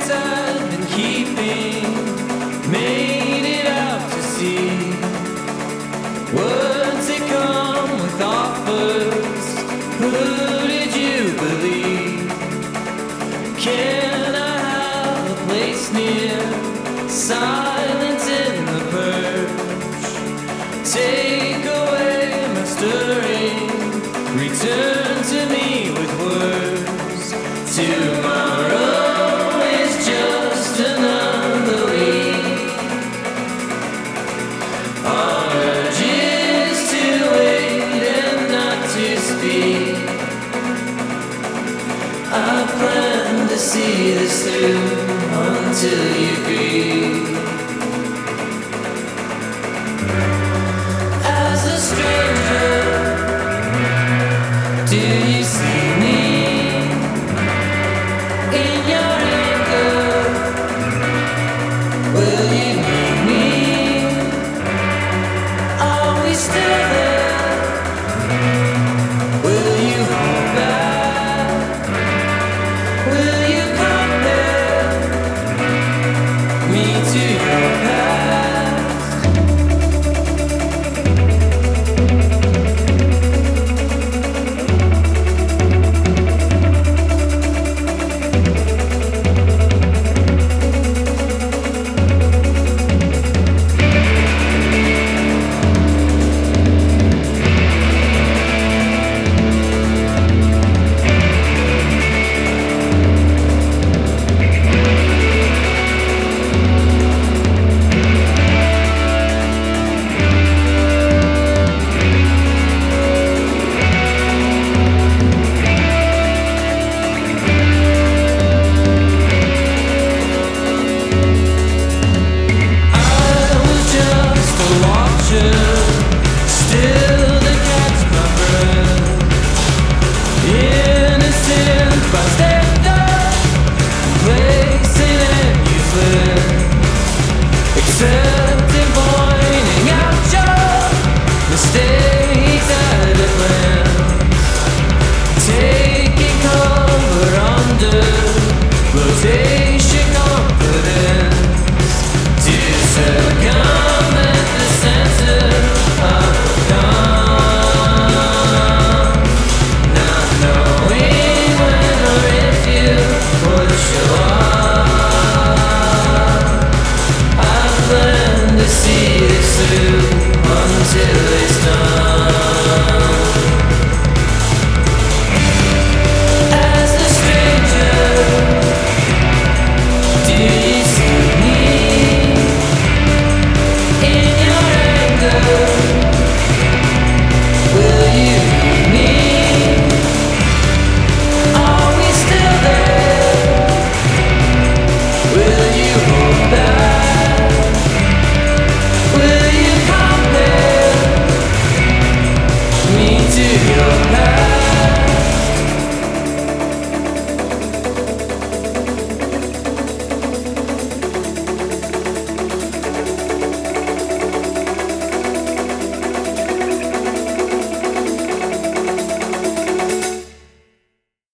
I've been keeping made it out to sea. Words that come with offers. Who did you believe? Can I have a place near? Silence in the purge. Take away my stirring. Return to me with words. Tomorrow is just another week. Our urge is to wait and not to speak. I plan to see this through until you agree. As a stranger